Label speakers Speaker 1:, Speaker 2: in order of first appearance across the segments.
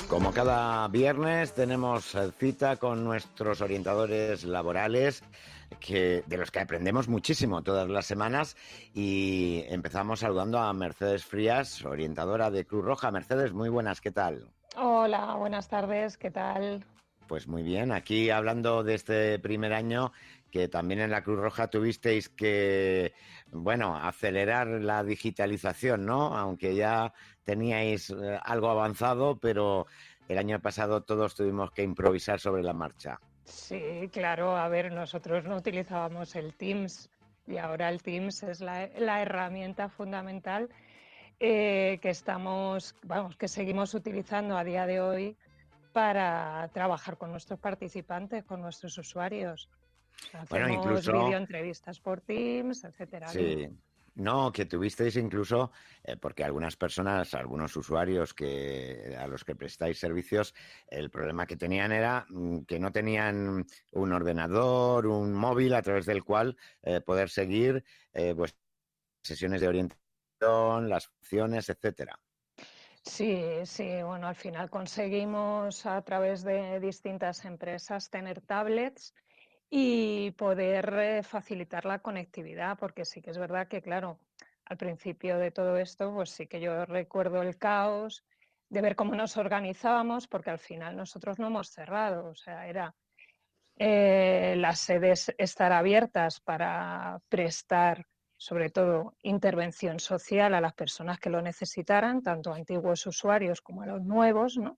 Speaker 1: Como cada viernes tenemos cita con nuestros orientadores laborales, de los que aprendemos muchísimo todas las semanas, y empezamos saludando a Mercedes Frías, orientadora de Cruz Roja. Mercedes, muy buenas, ¿qué tal?
Speaker 2: Hola, buenas tardes, ¿qué tal?
Speaker 1: Pues muy bien, aquí hablando de este primer año, que también en la Cruz Roja tuvisteis que, bueno, acelerar la digitalización, ¿no? Aunque ya teníais algo avanzado, pero el año pasado todos tuvimos que improvisar sobre la marcha.
Speaker 2: Sí, claro, a ver, nosotros no utilizábamos el Teams y ahora el Teams es la herramienta fundamental que seguimos utilizando a día de hoy para trabajar con nuestros participantes, con nuestros usuarios.
Speaker 1: Bueno,
Speaker 2: Hacemos
Speaker 1: incluso,
Speaker 2: videoentrevistas por Teams, etcétera. Dime.
Speaker 1: sí, no, que tuvisteis incluso, porque algunas personas, algunos usuarios a los que prestáis servicios, el problema que tenían era que no tenían un ordenador, un móvil a través del cual poder seguir pues, sesiones de orientación, las funciones, etcétera.
Speaker 2: Sí, sí, bueno, al final conseguimos a través de distintas empresas tener tablets y poder facilitar la conectividad, porque sí que es verdad que, claro, al principio de todo esto, pues sí que yo recuerdo el caos de ver cómo nos organizábamos, porque al final nosotros no hemos cerrado, o sea, era las sedes estar abiertas para prestar, sobre todo, intervención social a las personas que lo necesitaran, tanto a antiguos usuarios como a los nuevos, ¿no?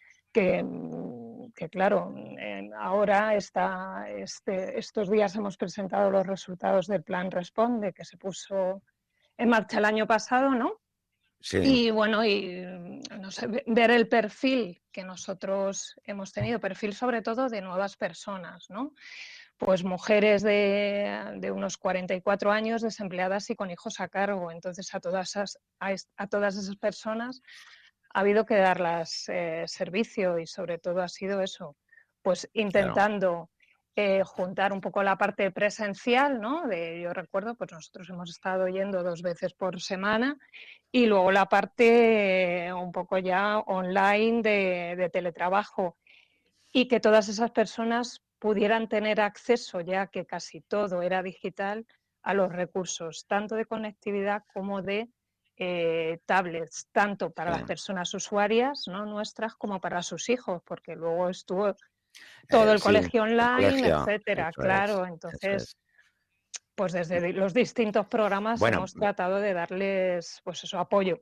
Speaker 2: Que claro, ahora estos días hemos presentado los resultados del Plan Responde, que se puso en marcha el año pasado, ¿no?
Speaker 1: Sí,
Speaker 2: Y bueno, no sé, ver el perfil que nosotros hemos tenido, perfil sobre todo de nuevas personas, ¿no? Pues mujeres de unos 44 años, desempleadas y con hijos a cargo. Entonces, a todas esas personas ha habido que darles servicio y sobre todo ha sido eso, pues
Speaker 1: claro.
Speaker 2: intentando juntar un poco la parte presencial, ¿no? Yo recuerdo, pues nosotros hemos estado yendo 2 veces por semana y luego la parte un poco ya online de teletrabajo y que todas esas personas pudieran tener acceso, ya que casi todo era digital, a los recursos, tanto de conectividad como de tablets, tanto para las
Speaker 1: Sí,
Speaker 2: personas usuarias, ¿no? nuestras, como para sus hijos, porque luego estuvo todo el
Speaker 1: sí,
Speaker 2: colegio
Speaker 1: el
Speaker 2: online,
Speaker 1: colegio,
Speaker 2: etcétera.
Speaker 1: eso es,
Speaker 2: Claro,
Speaker 1: eso es.
Speaker 2: entonces, pues desde los distintos programas
Speaker 1: Bueno,
Speaker 2: hemos tratado de darles, pues eso, apoyo.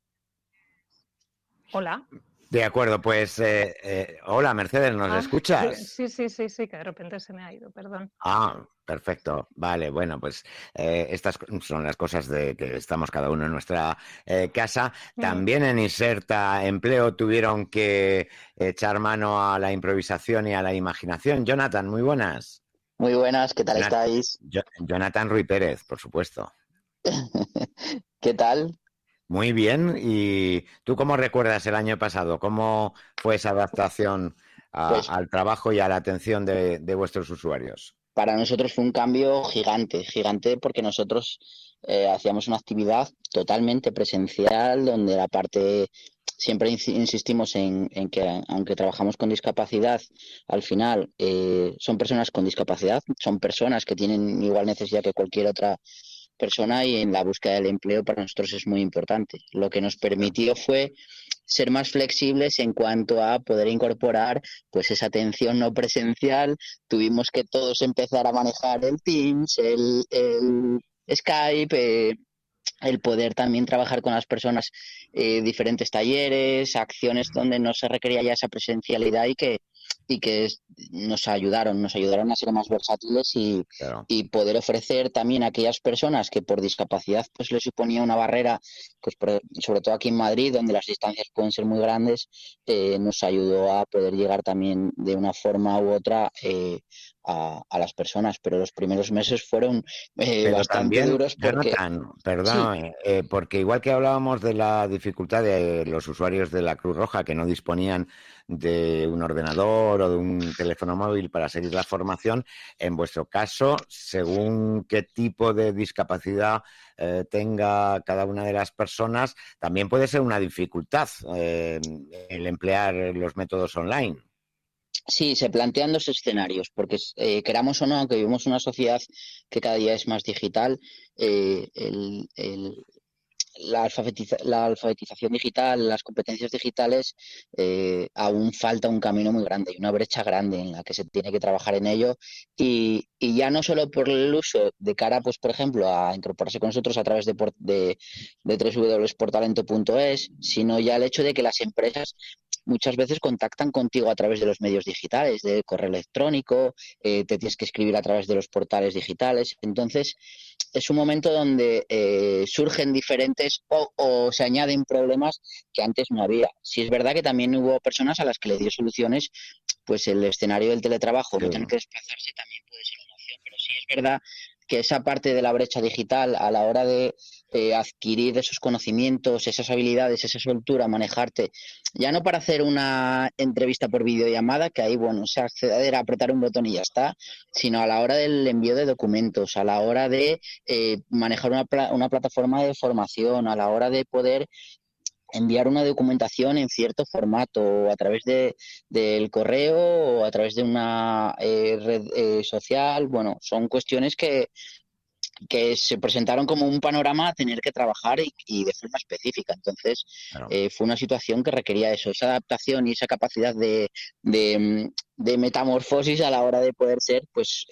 Speaker 2: Hola.
Speaker 1: de acuerdo, pues hola Mercedes, ¿nos
Speaker 2: Ah,
Speaker 1: escuchas?
Speaker 2: sí, que de repente se me ha ido, perdón.
Speaker 1: Ah, perfecto. Vale, bueno, pues estas son las cosas de que estamos cada uno en nuestra casa.
Speaker 2: Mm.
Speaker 1: También en Inserta Empleo tuvieron que echar mano a la improvisación y a la imaginación. Jonathan, muy buenas.
Speaker 3: Muy buenas, ¿qué tal
Speaker 1: Jonat-
Speaker 3: estáis?
Speaker 1: Jonathan Ruy Pérez, por supuesto.
Speaker 3: ¿Qué tal?
Speaker 1: Muy bien. ¿Y tú cómo recuerdas el año pasado? ¿Cómo fue esa adaptación
Speaker 3: Pues
Speaker 1: al trabajo y a la atención de vuestros usuarios?
Speaker 3: para nosotros fue un cambio gigante, gigante porque nosotros hacíamos una actividad totalmente presencial donde la parte, siempre insistimos en que aunque trabajamos con discapacidad, al final son personas con discapacidad, son personas que tienen igual necesidad que cualquier otra persona y en la búsqueda del empleo para nosotros es muy importante. Lo que nos permitió fue ser más flexibles en cuanto a poder incorporar pues esa atención no presencial. Tuvimos que todos empezar a manejar el Teams, el Skype, el poder también trabajar con las personas, diferentes talleres, acciones donde no se requería ya esa presencialidad y que nos ayudaron a ser más versátiles
Speaker 1: Claro.
Speaker 3: y poder ofrecer también a aquellas personas que por discapacidad pues les suponía una barrera, pues sobre todo aquí en Madrid, donde las distancias pueden ser muy grandes, nos ayudó a poder llegar también de una forma u otra a las personas, pero los primeros meses fueron
Speaker 1: Pero
Speaker 3: bastante
Speaker 1: también,
Speaker 3: duros porque
Speaker 1: Jonathan,
Speaker 3: sí,
Speaker 1: perdón, porque igual que hablábamos de la dificultad de los usuarios de la Cruz Roja que no disponían de un ordenador o de un teléfono móvil para seguir la formación. En vuestro caso, según qué tipo de discapacidad tenga cada una de las personas, también puede ser una dificultad el emplear los métodos online.
Speaker 3: Sí, se plantean dos escenarios, porque queramos o no, aunque vivimos en una sociedad que cada día es más digital, la alfabetización digital, las competencias digitales, aún falta un camino muy grande y una brecha grande en la que se tiene que trabajar en ello. Y ya no solo por el uso de cara, pues por ejemplo, a incorporarse con nosotros a través de www.portalento.es, sino ya el hecho de que las empresas muchas veces contactan contigo a través de los medios digitales, de correo electrónico, te tienes que escribir a través de los portales digitales. Entonces, es un momento donde surgen diferentes o se añaden problemas que antes no había. Si es verdad que también hubo personas a las que le dio soluciones, pues el escenario del teletrabajo,
Speaker 1: Sí.
Speaker 3: no tener que desplazarse, también puede ser una opción. Pero sí es verdad que esa parte de la brecha digital a la hora de adquirir esos conocimientos, esas habilidades, esa soltura, manejarte, ya no para hacer una entrevista por videollamada, que ahí, bueno, se acceder a apretar un botón y ya está, sino a la hora del envío de documentos, a la hora de manejar una plataforma de formación, a la hora de poder enviar una documentación en cierto formato, o a través del correo, o a través de una red social. Bueno, son cuestiones que se presentaron como un panorama a tener que trabajar y de forma específica. Entonces,
Speaker 1: Claro.
Speaker 3: fue una situación que requería eso, esa adaptación y esa capacidad de metamorfosis a la hora de poder ser pues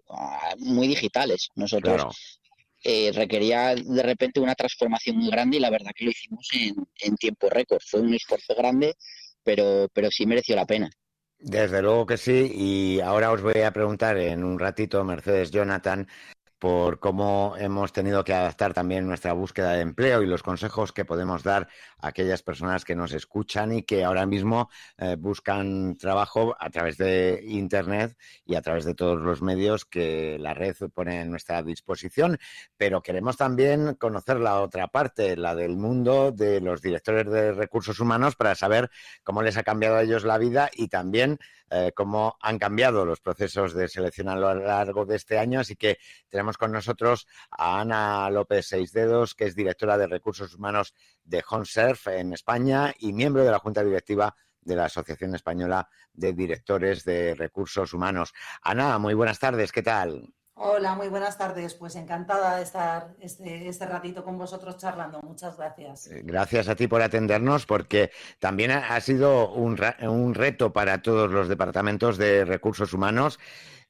Speaker 3: muy digitales. Nosotros
Speaker 1: Claro.
Speaker 3: requería de repente una transformación muy grande y la verdad que lo hicimos en tiempo récord. Fue un esfuerzo grande, pero sí mereció la pena.
Speaker 1: Desde luego que sí, y ahora os voy a preguntar en un ratito, Mercedes, Jonathan, por cómo hemos tenido que adaptar también nuestra búsqueda de empleo y los consejos que podemos dar a aquellas personas que nos escuchan y que ahora mismo buscan trabajo a través de Internet y a través de todos los medios que la red pone a nuestra disposición. Pero queremos también conocer la otra parte, la del mundo de los directores de recursos humanos, para saber cómo les ha cambiado a ellos la vida y también cómo han cambiado los procesos de selección a lo largo de este año. Así que tenemos con nosotros a Ana López Seisdedos, que es directora de Recursos Humanos de HomeServe en España y miembro de la Junta Directiva de la Asociación Española de Directores de Recursos Humanos. Ana, muy buenas tardes, ¿qué tal?
Speaker 4: Hola, muy buenas tardes. Pues encantada de estar este ratito con vosotros charlando. Muchas gracias.
Speaker 1: Gracias a ti por atendernos, porque también ha sido un reto para todos los departamentos de recursos humanos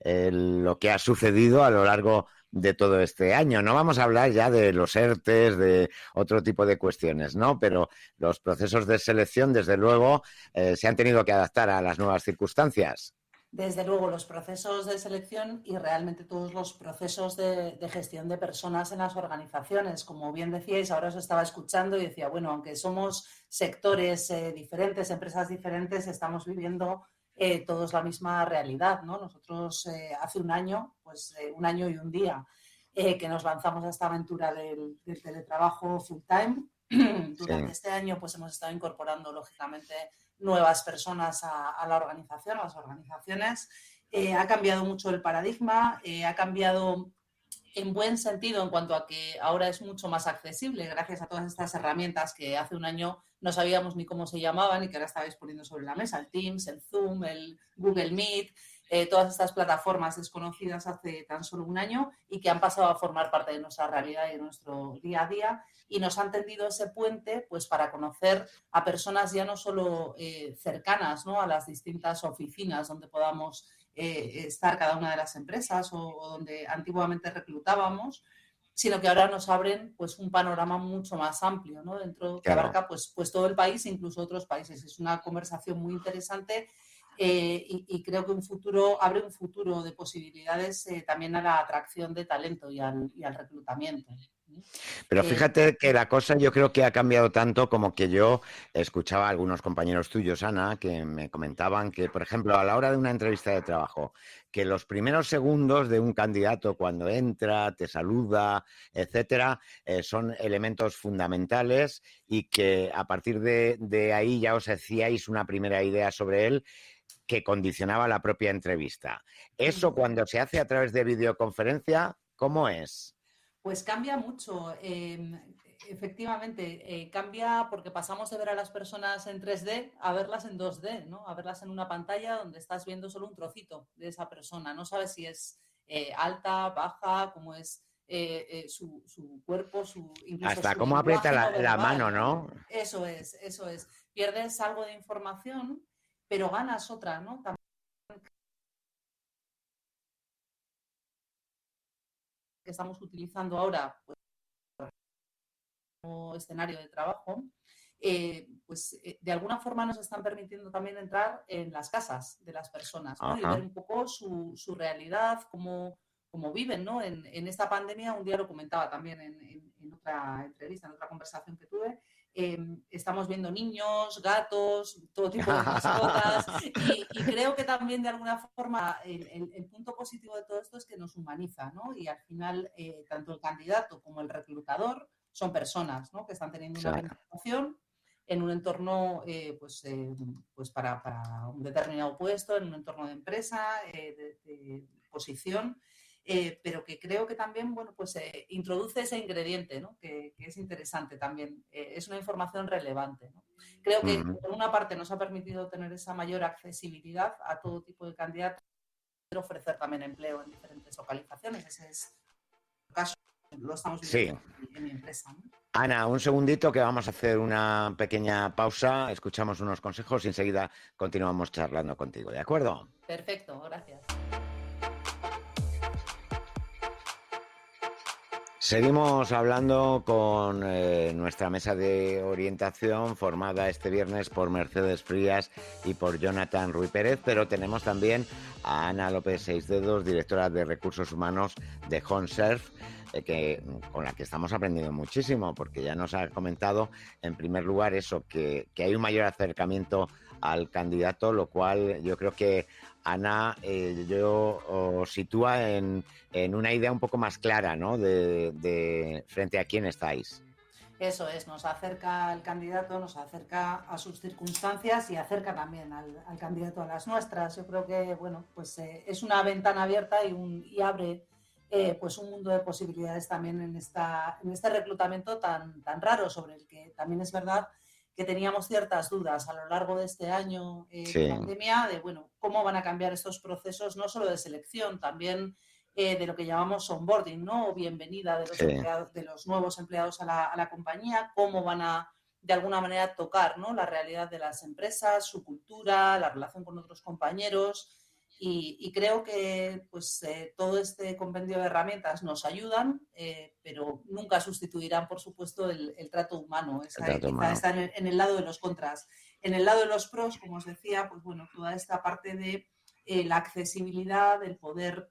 Speaker 1: lo que ha sucedido a lo largo de todo este año. No vamos a hablar ya de los ERTES, de otro tipo de cuestiones, ¿no? Pero los procesos de selección, desde luego, se han tenido que adaptar a las nuevas circunstancias.
Speaker 4: Desde luego, los procesos de selección y realmente todos los procesos de gestión de personas en las organizaciones. Como bien decíais, ahora os estaba escuchando y decía, bueno, aunque somos sectores diferentes, empresas diferentes, estamos viviendo todos la misma realidad, ¿no? Nosotros hace un año, pues un año y un día, que nos lanzamos a esta aventura del teletrabajo full time. Durante este año, pues hemos estado incorporando, lógicamente, nuevas personas a la organización, a las organizaciones. Ha cambiado mucho el paradigma, ha cambiado en buen sentido en cuanto a que ahora es mucho más accesible gracias a todas estas herramientas que hace un año no sabíamos ni cómo se llamaban y que ahora estabais poniendo sobre la mesa, el Teams, el Zoom, el Google Meet, todas estas plataformas desconocidas hace tan solo un año y que han pasado a formar parte de nuestra realidad y de nuestro día a día, y nos han tendido ese puente pues para conocer a personas ya no solo cercanas, ¿no?, a las distintas oficinas donde podamos estar cada una de las empresas o donde antiguamente reclutábamos, sino que ahora nos abren pues un panorama mucho más amplio, ¿no?, dentro que abarca pues todo el país e incluso otros países. Es una conversación muy interesante y creo que abre un futuro de posibilidades también a la atracción de talento y al reclutamiento.
Speaker 1: Pero fíjate que la cosa yo creo que ha cambiado tanto como que yo escuchaba a algunos compañeros tuyos, Ana, que me comentaban que, por ejemplo, a la hora de una entrevista de trabajo, que los primeros segundos de un candidato cuando entra, te saluda, etcétera, son elementos fundamentales y que a partir de ahí ya os hacíais una primera idea sobre él que condicionaba la propia entrevista. Eso cuando se hace a través de videoconferencia, ¿cómo es?
Speaker 4: Pues cambia mucho. Efectivamente, cambia porque pasamos de ver a las personas en 3D a verlas en 2D, ¿no? A verlas en una pantalla donde estás viendo solo un trocito de esa persona. No sabes si es alta, baja, cómo es su cuerpo, incluso
Speaker 1: hasta
Speaker 4: su
Speaker 1: cómo
Speaker 4: lenguaje
Speaker 1: aprieta
Speaker 4: no verbal,
Speaker 1: la mano, ¿no?
Speaker 4: Eso es, eso es. Pierdes algo de información, pero ganas otra, ¿no? También que estamos utilizando ahora, pues, como escenario de trabajo, de alguna forma nos están permitiendo también entrar en las casas de las personas, ¿no? Y ver un poco su realidad, cómo viven, ¿no? En esta pandemia, un día lo comentaba también en otra entrevista, en otra conversación que tuve, estamos viendo niños, gatos, todo tipo de mascotas y creo que también de alguna forma el punto positivo de todo esto es que nos humaniza, ¿no? Y al final tanto el candidato como el reclutador son personas, ¿no? Que están teniendo una organización en un entorno pues para un determinado puesto, en un entorno de empresa, de posición, pero que creo que también introduce ese ingrediente, ¿no? que es interesante también. Es una información relevante, ¿no? Creo que por una parte nos ha permitido tener esa mayor accesibilidad a todo tipo de candidatos, pero ofrecer también empleo en diferentes localizaciones. Ese es el caso. Lo estamos viendo en mi empresa, ¿no?
Speaker 1: Ana, un segundito que vamos a hacer una pequeña pausa, escuchamos unos consejos y enseguida continuamos charlando contigo, ¿de acuerdo?
Speaker 4: Perfecto, gracias.
Speaker 1: Seguimos hablando con nuestra mesa de orientación formada este viernes por Mercedes Frías y por Jonathan Ruy Pérez, pero tenemos también a Ana López Seisdedos, directora de Recursos Humanos de HomeServe, con la que estamos aprendiendo muchísimo, porque ya nos ha comentado, en primer lugar, eso, que hay un mayor acercamiento al candidato, lo cual yo creo que Ana os sitúa en una idea un poco más clara, ¿no? de frente a quién estáis.
Speaker 4: Eso es, nos acerca al candidato, nos acerca a sus circunstancias y acerca también al candidato a las nuestras. Yo creo que es una ventana abierta y abre un mundo de posibilidades también en este reclutamiento tan raro, sobre el que también es verdad que teníamos ciertas dudas a lo largo de este año de pandemia, de cómo van a cambiar estos procesos, no solo de selección, también de lo que llamamos onboarding, ¿no? O bienvenida de los nuevos empleados a la compañía, cómo van a, de alguna manera, tocar, ¿no? La realidad de las empresas, su cultura, la relación con otros compañeros. Y creo que todo este compendio de herramientas nos ayudan, pero nunca sustituirán, por supuesto, el trato humano. Quizá está en el lado de los contras. En el lado de los pros, como os decía, toda esta parte de la accesibilidad, el poder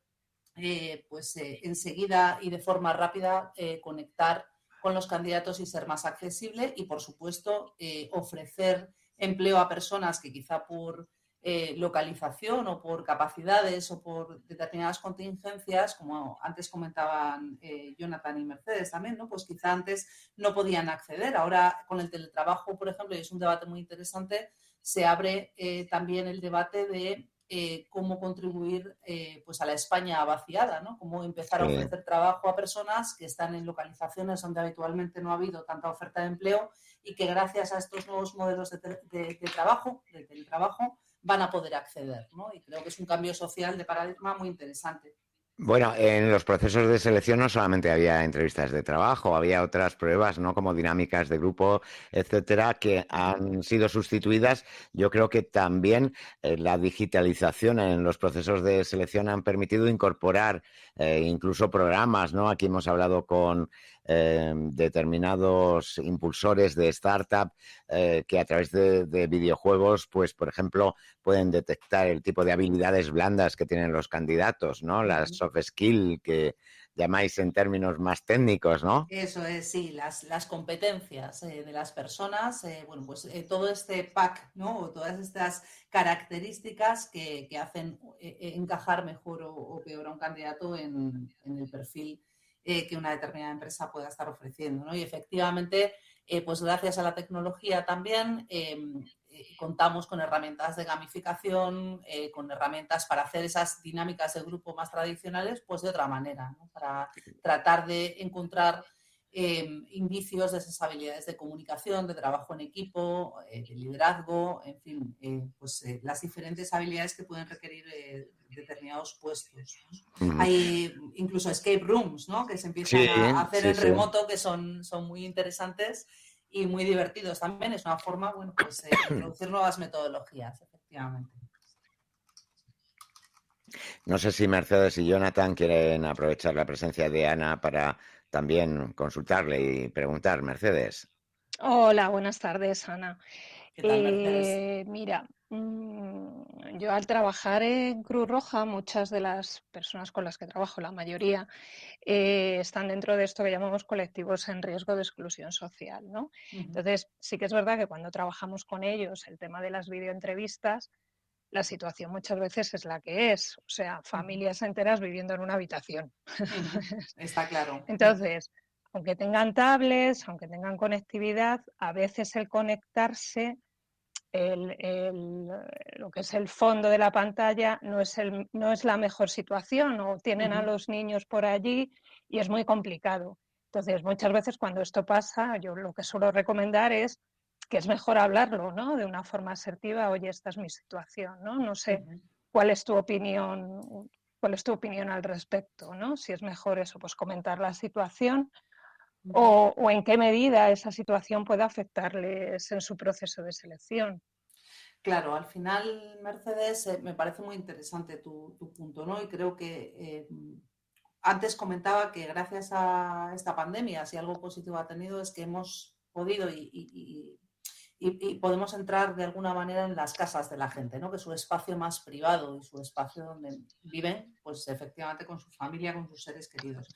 Speaker 4: enseguida y de forma rápida conectar con los candidatos y ser más accesible y, por supuesto, ofrecer empleo a personas que quizá por localización o por capacidades o por determinadas contingencias, como antes comentaban Jonathan y Mercedes también, ¿no? Pues quizá antes no podían acceder. Ahora con el teletrabajo, por ejemplo, y es un debate muy interesante, se abre también el debate de cómo contribuir a la España vaciada, ¿no? Cómo empezar a ofrecer trabajo a personas que están en localizaciones donde habitualmente no ha habido tanta oferta de empleo y que gracias a estos nuevos modelos de trabajo, de teletrabajo, van a poder acceder, ¿no? Y creo que es un cambio social de paradigma muy interesante.
Speaker 1: Bueno, en los procesos de selección no solamente había entrevistas de trabajo, había otras pruebas, ¿no? Como dinámicas de grupo, etcétera, que han sido sustituidas. Yo creo que también la digitalización en los procesos de selección han permitido incorporar incluso programas, ¿no? Aquí hemos hablado con determinados impulsores de startup que a través de videojuegos, pues, por ejemplo, pueden detectar el tipo de habilidades blandas que tienen los candidatos, ¿no? Las soft skill que llamáis en términos más técnicos, ¿no?
Speaker 4: Eso es, sí, las competencias de las personas, bueno, pues todo este pack, ¿no? O todas estas características que hacen encajar mejor o peor a un candidato en el perfil que una determinada empresa pueda estar ofreciendo, ¿no? Y efectivamente, pues gracias a la tecnología también contamos con herramientas de gamificación, con herramientas para hacer esas dinámicas de grupo más tradicionales, pues de otra manera, ¿no? Para tratar de encontrar indicios de esas habilidades de comunicación, de trabajo en equipo, de liderazgo, en fin, las diferentes habilidades que pueden requerir determinados puestos, ¿no? Hay incluso escape rooms, ¿no? Que se empiezan a hacer en remoto, que son muy interesantes y muy divertidos también. Es una forma, bueno, pues de introducir nuevas metodologías, efectivamente.
Speaker 1: No sé si Mercedes y Jonathan quieren aprovechar la presencia de Ana para también consultarle y preguntar. Mercedes.
Speaker 2: Hola, buenas tardes, Ana.
Speaker 4: ¿Qué tal, Mercedes?
Speaker 2: Mira, yo al trabajar en Cruz Roja, muchas de las personas con las que trabajo, la mayoría, están dentro de esto que llamamos colectivos en riesgo de exclusión social, ¿no? Entonces, sí que es verdad que cuando trabajamos con ellos el tema de las videoentrevistas, la situación muchas veces es la que es, o sea, familias enteras viviendo en una habitación.
Speaker 4: Está claro.
Speaker 2: Entonces, aunque tengan tablets, aunque tengan conectividad, a veces el conectarse, lo que es el fondo de la pantalla, no es la mejor situación, o tienen a los niños por allí y es muy complicado. Entonces, muchas veces cuando esto pasa, yo lo que suelo recomendar es que es mejor hablarlo, ¿no? De una forma asertiva, oye, esta es mi situación, ¿no? No sé cuál es tu opinión, al respecto, ¿no? Si es mejor eso, pues comentar la situación o en qué medida esa situación puede afectarles en su proceso de selección.
Speaker 4: Claro, al final, Mercedes, me parece muy interesante tu punto, ¿no? Y creo que antes comentaba que gracias a esta pandemia, si algo positivo ha tenido es que hemos podido y podemos entrar de alguna manera en las casas de la gente, ¿no? Que su espacio más privado y su espacio donde viven, pues efectivamente con su familia, con sus seres queridos.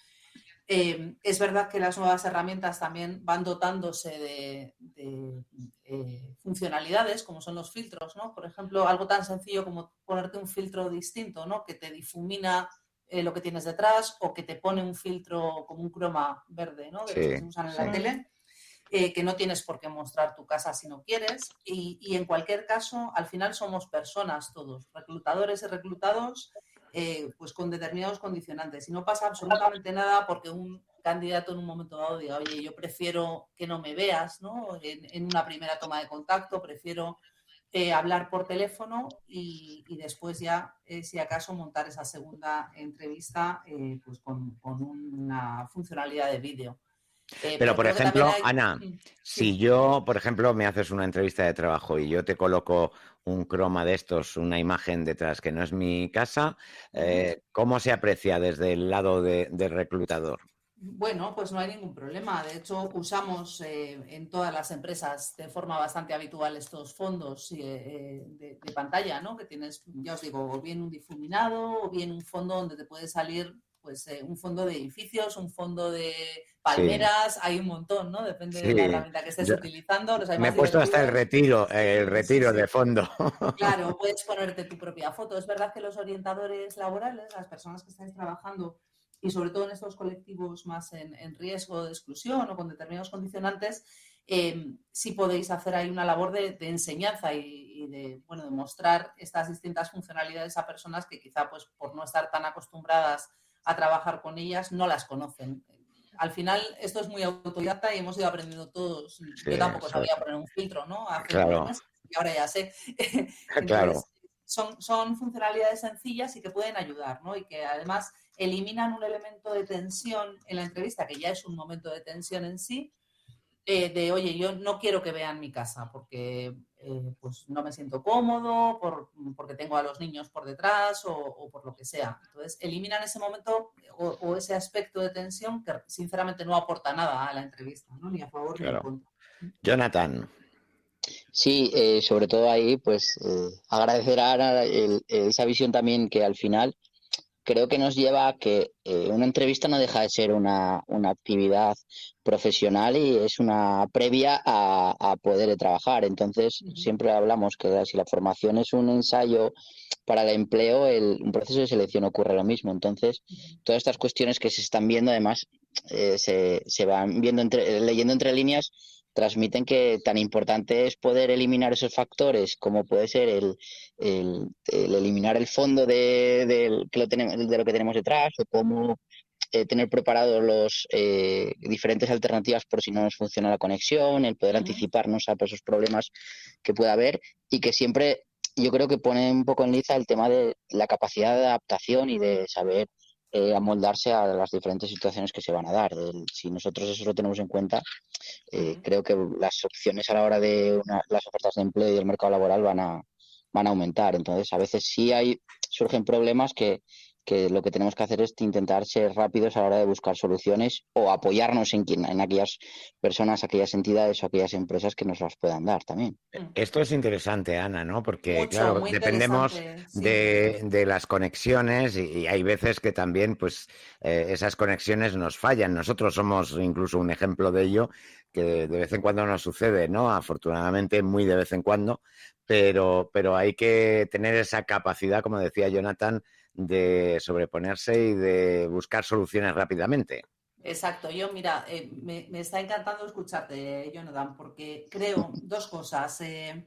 Speaker 4: Es verdad que las nuevas herramientas también van dotándose de funcionalidades, como son los filtros, ¿no? Por ejemplo, algo tan sencillo como ponerte un filtro distinto, ¿no? Que te difumina lo que tienes detrás o que te pone un filtro como un croma verde, ¿no? De los que se usan en la tele. Que no tienes por qué mostrar tu casa si no quieres y en cualquier caso, al final somos personas todos, reclutadores y reclutados, pues con determinados condicionantes y no pasa absolutamente nada porque un candidato en un momento dado diga, oye, yo prefiero que no me veas, ¿no? En una primera toma de contacto, prefiero hablar por teléfono y después ya, si acaso, montar esa segunda entrevista pues con una funcionalidad de vídeo.
Speaker 1: Pero, por ejemplo, Ana, si
Speaker 4: Sí.
Speaker 1: yo, por ejemplo, me haces una entrevista de trabajo y yo te coloco un croma de estos, una imagen detrás que no es mi casa, ¿cómo se aprecia desde el lado del reclutador?
Speaker 4: Bueno, pues no hay ningún problema. De hecho, usamos en todas las empresas de forma bastante habitual estos fondos de pantalla, ¿no? Que tienes, ya os digo, o bien un difuminado o bien un fondo donde te puede salir pues un fondo de edificios, un fondo de palmeras, hay un montón, ¿no? Depende de la herramienta que estés utilizando. Los hay
Speaker 1: me he
Speaker 4: más
Speaker 1: puesto hasta el retiro
Speaker 4: sí.
Speaker 1: de fondo.
Speaker 4: Claro, puedes ponerte tu propia foto. Es verdad que los orientadores laborales, las personas que estáis trabajando y sobre todo en estos colectivos más en riesgo de exclusión o con determinados condicionantes, sí podéis hacer ahí una labor de enseñanza y de mostrar estas distintas funcionalidades a personas que quizá pues por no estar tan acostumbradas a trabajar con ellas no las conocen. Al final esto es muy autodidacta y hemos ido aprendiendo todos.
Speaker 1: Sí,
Speaker 4: yo tampoco sabía poner un filtro, ¿no? Hace unos meses y ahora ya sé. Entonces, son funcionalidades sencillas y que pueden ayudar, ¿no? Y que además eliminan un elemento de tensión en la entrevista, que ya es un momento de tensión en sí, de, oye, yo no quiero que vean mi casa porque pues no me siento cómodo, porque tengo a los niños por detrás o por lo que sea. Entonces, eliminan ese momento o ese aspecto de tensión que sinceramente no aporta nada a la entrevista, ¿no? Ni a favor ni en
Speaker 1: Claro.
Speaker 4: contra.
Speaker 1: Jonathan.
Speaker 3: Sí, sobre todo ahí, pues agradecer a Ana esa visión también que al final creo que nos lleva a que una entrevista no deja de ser una actividad profesional y es una previa a poder trabajar. Entonces, siempre hablamos que si la formación es un ensayo para el empleo, un proceso de selección ocurre lo mismo. Entonces, todas estas cuestiones que se están viendo, además, se van viendo leyendo entre líneas, transmiten que tan importante es poder eliminar esos factores como puede ser el eliminar el fondo de lo que tenemos detrás o cómo tener preparados los diferentes alternativas por si no nos funciona la conexión, el poder anticiparnos a esos problemas que pueda haber y que siempre yo creo que pone un poco en liza el tema de la capacidad de adaptación y de saber amoldarse a las diferentes situaciones que se van a dar. Si nosotros eso lo tenemos en cuenta, creo que las opciones a la hora de las ofertas de empleo y el mercado laboral van a aumentar. Entonces, a veces sí surgen problemas que lo que tenemos que hacer es intentar ser rápidos a la hora de buscar soluciones o apoyarnos en aquellas personas, aquellas entidades o aquellas empresas que nos las puedan dar también.
Speaker 1: Esto es interesante, Ana, ¿no? Porque,
Speaker 4: Mucho,
Speaker 1: claro,
Speaker 4: muy
Speaker 1: dependemos
Speaker 4: interesante, sí.
Speaker 1: de las conexiones y hay veces que también, pues, esas conexiones nos fallan. Nosotros somos incluso un ejemplo de ello, que de vez en cuando nos sucede, ¿no? Afortunadamente, muy de vez en cuando, pero hay que tener esa capacidad, como decía Jonathan, de sobreponerse y de buscar soluciones rápidamente.
Speaker 4: Exacto, yo mira, me está encantando escucharte, Jonathan, porque creo dos cosas.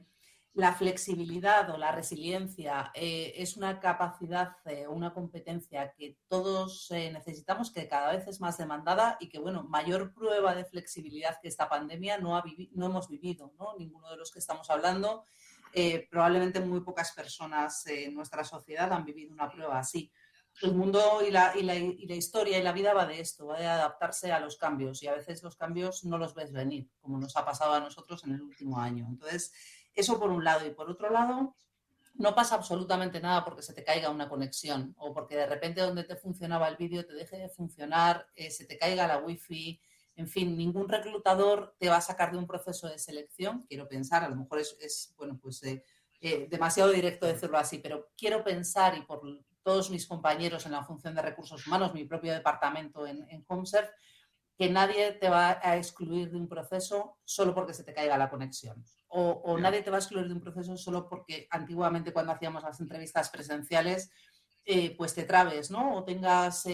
Speaker 4: La flexibilidad o la resiliencia es una capacidad, una competencia que todos necesitamos, que cada vez es más demandada y que, bueno, mayor prueba de flexibilidad que esta pandemia no hemos vivido, ¿no? Ninguno de los que estamos hablando, probablemente muy pocas personas en nuestra sociedad han vivido una prueba así. El mundo y la historia y la vida va de esto, va de adaptarse a los cambios y a veces los cambios no los ves venir, como nos ha pasado a nosotros en el último año. Entonces, eso por un lado. Y por otro lado, no pasa absolutamente nada porque se te caiga una conexión o porque de repente donde te funcionaba el vídeo te deje de funcionar, se te caiga la wifi. En fin, ningún reclutador te va a sacar de un proceso de selección, quiero pensar, a lo mejor bueno, pues demasiado directo decirlo así, pero quiero pensar y por todos mis compañeros en la función de recursos humanos, mi propio departamento en HomeServe, que nadie te va a excluir de un proceso solo porque se te caiga la conexión. O nadie te va a excluir de un proceso solo porque antiguamente cuando hacíamos las entrevistas presenciales, pues te trabes, ¿no? O tengas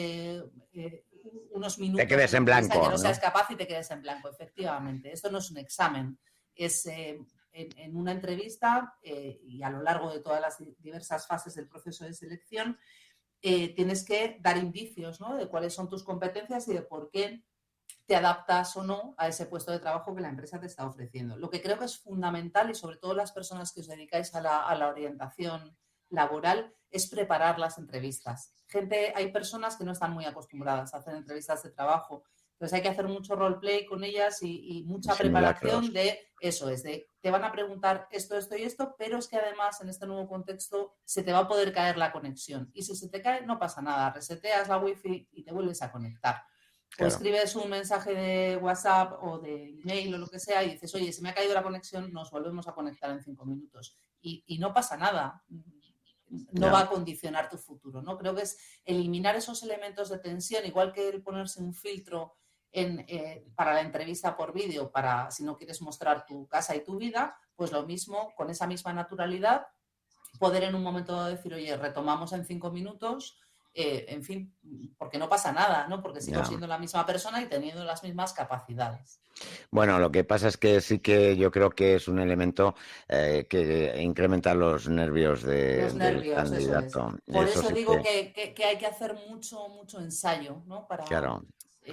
Speaker 4: unos minutos
Speaker 1: te quedes en blanco,
Speaker 4: que no
Speaker 1: ¿no?
Speaker 4: seas capaz y te quedes en blanco, efectivamente. Esto no es un examen, es en una entrevista y a lo largo de todas las diversas fases del proceso de selección, tienes que dar indicios, ¿no? De cuáles son tus competencias y de por qué te adaptas o no a ese puesto de trabajo que la empresa te está ofreciendo. Lo que creo que es fundamental y sobre todo las personas que os dedicáis a la orientación laboral es preparar las entrevistas. Hay personas que no están muy acostumbradas a hacer entrevistas de trabajo, entonces hay que hacer mucho roleplay con ellas y mucha preparación de eso, te van a preguntar esto, esto y esto, pero es que además en este nuevo contexto se te va a poder caer la conexión y si se te cae no pasa nada, reseteas la wifi y te vuelves a conectar. O escribes un mensaje de WhatsApp o de email o lo que sea y dices, oye, se me ha caído la conexión, nos volvemos a conectar en 5 minutos. Y no pasa nada. No va a condicionar tu futuro, ¿no? Creo que es eliminar esos elementos de tensión, igual que el ponerse un filtro para la entrevista por vídeo, para si no quieres mostrar tu casa y tu vida, pues lo mismo, con esa misma naturalidad, poder en un momento dado decir, oye, retomamos en 5 minutos, en fin, porque no pasa nada, ¿no? Porque sigo siendo la misma persona y teniendo las mismas capacidades.
Speaker 1: Bueno, lo que pasa es que sí que yo creo que es un elemento que incrementa los nervios del candidato.
Speaker 4: Eso es. Por eso digo que hay que hacer mucho, mucho ensayo, ¿no? Para,
Speaker 1: claro.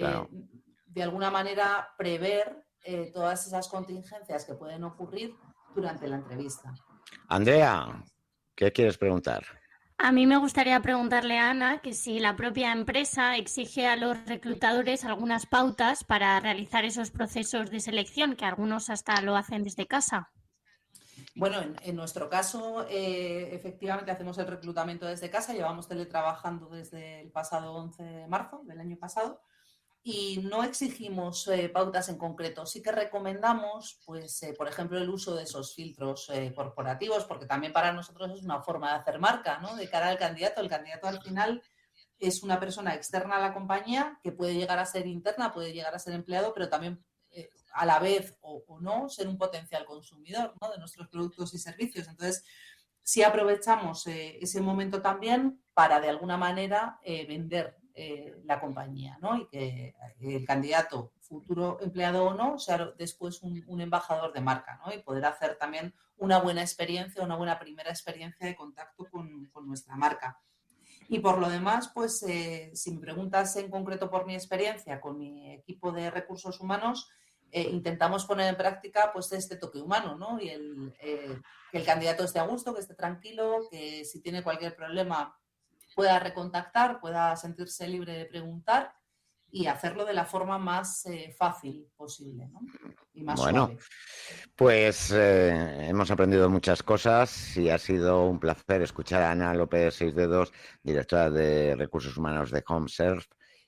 Speaker 4: de alguna manera, prever todas esas contingencias que pueden ocurrir durante la entrevista.
Speaker 1: Andrea, ¿qué quieres preguntar?
Speaker 5: A mí me gustaría preguntarle a Ana que si la propia empresa exige a los reclutadores algunas pautas para realizar esos procesos de selección, que algunos hasta lo hacen desde casa.
Speaker 4: Bueno, en nuestro caso, efectivamente hacemos el reclutamiento desde casa, llevamos teletrabajando desde el pasado 11 de marzo del año pasado y no exigimos pautas en concreto. Sí que recomendamos, pues, por ejemplo, el uso de esos filtros corporativos, porque también para nosotros es una forma de hacer marca, ¿no? De cara al candidato. El candidato al final es una persona externa a la compañía que puede llegar a ser interna, puede llegar a ser empleado, pero también a la vez o no ser un potencial consumidor, ¿no? De nuestros productos y servicios. Entonces, sí aprovechamos ese momento también para de alguna manera vender la compañía, ¿no? Y que el candidato, futuro empleado o no, sea después un embajador de marca, ¿no? Y poder hacer también una buena experiencia, una buena primera experiencia de contacto con nuestra marca. Y por lo demás, pues si me preguntas en concreto por mi experiencia con mi equipo de recursos humanos, intentamos poner en práctica pues este toque humano, ¿no? Y que el candidato esté a gusto, que esté tranquilo, que si tiene cualquier problema pueda recontactar, pueda sentirse libre de preguntar y hacerlo de la forma más fácil posible, ¿no? Y más suave.
Speaker 1: Pues hemos aprendido muchas cosas y ha sido un placer escuchar a Ana López Seisdedos, directora de Recursos Humanos de HomeServe.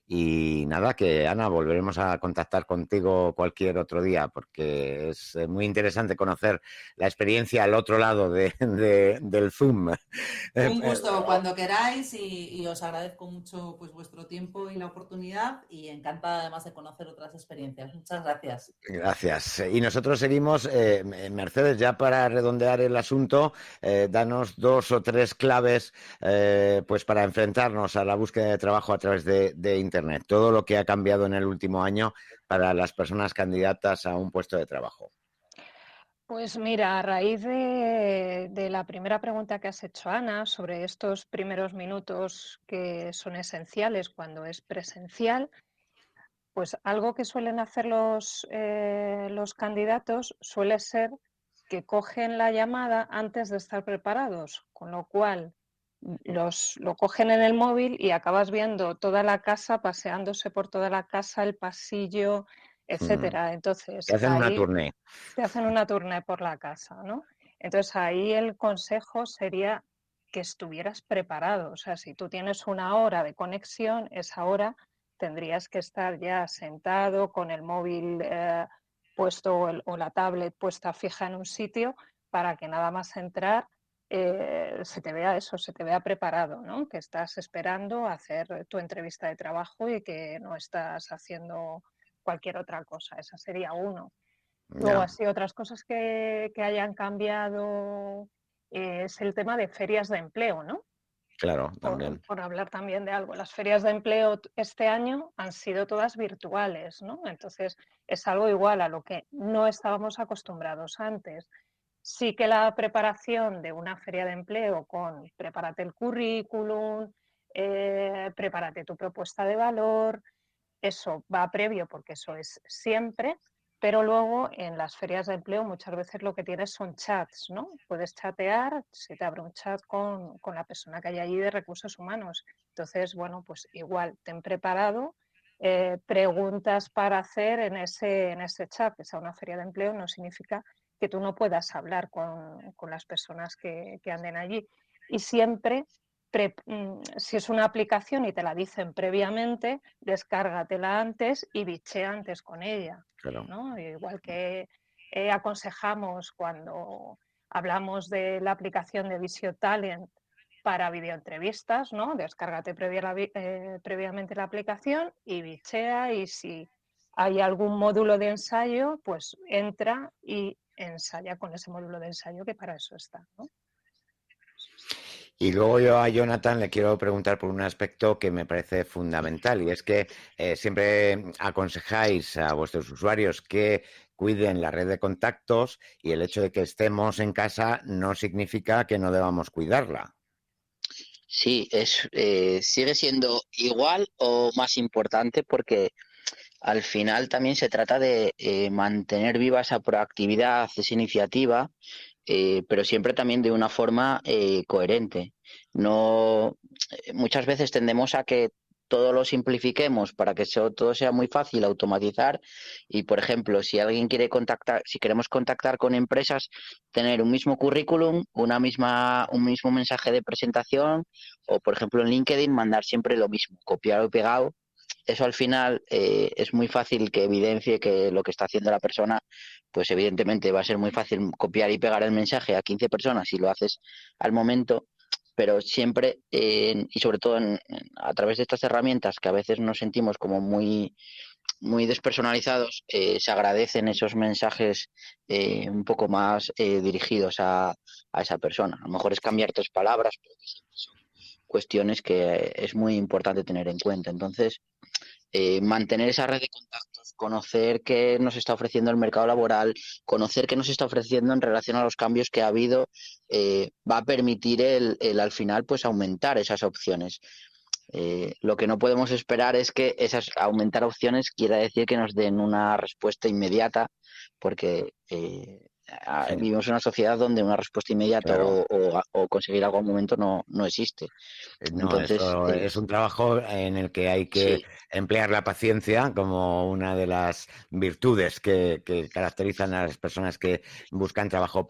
Speaker 1: Y nada, que Ana, volveremos a contactar contigo cualquier otro día porque es muy interesante conocer la experiencia al otro lado del Zoom.
Speaker 4: Un gusto cuando queráis y os agradezco mucho pues vuestro tiempo y la oportunidad y encantada además de conocer otras experiencias. Muchas gracias.
Speaker 1: Gracias. Y nosotros seguimos, Mercedes, ya para redondear el asunto, danos 2 o 3 claves pues para enfrentarnos a la búsqueda de trabajo a través de Internet. Todo lo que ha cambiado en el último año para las personas candidatas a un puesto de trabajo.
Speaker 2: Pues mira, a raíz de la primera pregunta que has hecho, Ana, sobre estos primeros minutos que son esenciales cuando es presencial, pues algo que suelen hacer los candidatos suele ser que cogen la llamada antes de estar preparados, con lo cual lo cogen en el móvil y acabas viendo toda la casa, paseándose por toda la casa, el pasillo, etcétera. Entonces,
Speaker 1: Te hacen una
Speaker 2: ahí
Speaker 1: tournée.
Speaker 2: te hacen una tournée por la casa, ¿no? Entonces, ahí el consejo sería que estuvieras preparado. O sea, si tú tienes una hora de conexión, esa hora tendrías que estar ya sentado con el móvil puesto o la tablet puesta fija en un sitio para que nada más entrar se te vea eso, se te vea preparado, ¿no? Que estás esperando a hacer tu entrevista de trabajo y que no estás haciendo cualquier otra cosa. Esa sería uno. Luego, así, otras cosas que hayan cambiado es el tema de ferias de empleo, ¿no?
Speaker 1: Claro, también.
Speaker 2: Por hablar también de algo. Las ferias de empleo este año han sido todas virtuales, ¿no? Entonces, es algo igual a lo que no estábamos acostumbrados antes. Sí que la preparación de una feria de empleo con prepárate el currículum, prepárate tu propuesta de valor, eso va previo porque eso es siempre, pero luego en las ferias de empleo muchas veces lo que tienes son chats, ¿no? Puedes chatear, se te abre un chat con la persona que hay allí de recursos humanos. Entonces, bueno, pues igual, ten preparado preguntas para hacer en ese chat. Que sea una feria de empleo no significa que tú no puedas hablar con las personas que anden allí. Y siempre, si es una aplicación y te la dicen previamente, descárgatela antes y bichea antes con ella,
Speaker 1: Claro.
Speaker 2: ¿no? Igual que aconsejamos cuando hablamos de la aplicación de Visio Talent para videoentrevistas, ¿no? Descárgate previamente la aplicación y bichea, y si hay algún módulo de ensayo, pues entra y ensaya con ese módulo de ensayo, que para eso está, ¿no?
Speaker 1: Y luego yo a Jonathan le quiero preguntar por un aspecto que me parece fundamental, y es que siempre aconsejáis a vuestros usuarios que cuiden la red de contactos, y el hecho de que estemos en casa no significa que no debamos cuidarla.
Speaker 3: Sí, sigue siendo igual o más importante porque al final también se trata de mantener viva esa proactividad, esa iniciativa, pero siempre también de una forma coherente. no, muchas veces tendemos a que todo lo simplifiquemos para que todo sea muy fácil automatizar y, por ejemplo, si alguien quiere contactar, si queremos contactar con empresas, tener un mismo currículum, un mismo mensaje de presentación o, por ejemplo, en LinkedIn mandar siempre lo mismo, copiado y pegado. Eso al final es muy fácil que evidencie que lo que está haciendo la persona, pues evidentemente va a ser muy fácil copiar y pegar el mensaje a 15 personas si lo haces al momento, pero siempre y sobre todo a través de estas herramientas que a veces nos sentimos como muy despersonalizados, se agradecen esos mensajes un poco más dirigidos a esa persona. A lo mejor es cambiar 3 palabras, pero que siempre son cuestiones que es muy importante tener en cuenta. Entonces, mantener esa red de contactos, conocer qué nos está ofreciendo el mercado laboral, conocer qué nos está ofreciendo en relación a los cambios que ha habido, va a permitir el al final pues aumentar esas opciones. Lo que no podemos esperar es que aumentar opciones quiera decir que nos den una respuesta inmediata, porque
Speaker 1: Sí,
Speaker 3: vivimos en una sociedad donde una respuesta inmediata
Speaker 1: claro.
Speaker 3: o conseguir algo al momento no existe.
Speaker 1: No,
Speaker 3: Entonces,
Speaker 1: eso es un trabajo en el que hay que
Speaker 3: sí,
Speaker 1: emplear la paciencia como una de las virtudes que caracterizan a las personas que buscan trabajo